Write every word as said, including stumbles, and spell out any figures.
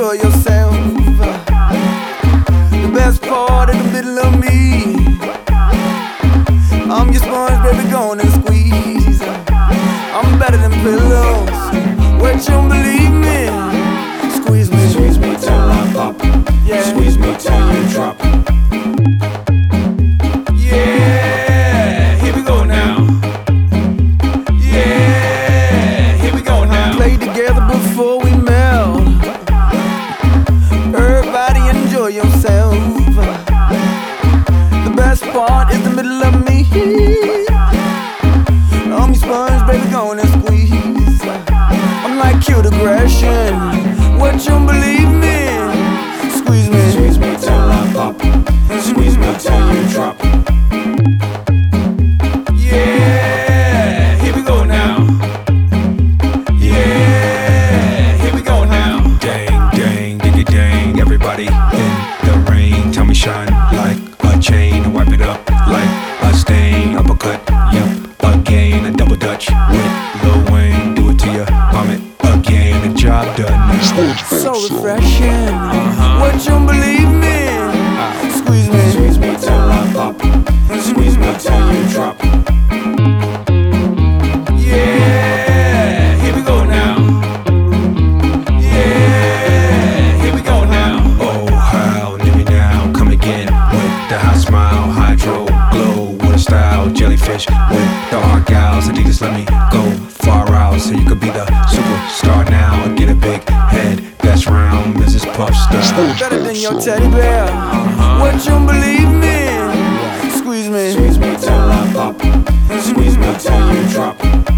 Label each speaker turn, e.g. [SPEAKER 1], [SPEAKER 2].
[SPEAKER 1] enjoy yourself. The best part in the middle of me. I'm your sponge, baby, go on and squeeze. I'm better than pillows. What you believe me? Squeeze me,
[SPEAKER 2] squeeze me till I pop.
[SPEAKER 1] Yeah.
[SPEAKER 2] Squeeze me till you drop. Yeah, here we go now. Yeah, here we go now.
[SPEAKER 1] Play together before we melt. Everybody enjoy yourself. The best part is the middle of me. I'm your sponge, baby, go on and squeeze. I'm like cute aggression. What you believe me? Squeeze me,
[SPEAKER 2] squeeze me till I pop. Squeeze me till you drop. Yeah, here we go now. Yeah, here we go now. Dang, dang, diggy dang. Everybody in the rain, tell me shine like a chain. Wipe it up like a stain. Uppercut, yep, again. A double dutch with Lil Wayne. Do it to you, vomit again. The job done now.
[SPEAKER 1] so refreshing.
[SPEAKER 2] Uh-huh.
[SPEAKER 1] What you believe me? Squeeze me,
[SPEAKER 2] Squeeze me till I pop. Squeeze me till you drop. Yeah, here we go now. Yeah, here we go now. Oh, how, Nimmy now, come again with the hot smile, hydro glow with a style, jellyfish with the hard gals. Adidas, let me go far out so you could be the superstar now and get a big head that's round, Missus Puff style.
[SPEAKER 1] better than your teddy bear.
[SPEAKER 2] Uh-huh.
[SPEAKER 1] What you believe me? Squeeze me,
[SPEAKER 2] Squeeze me till I pop. Squeeze me till you drop.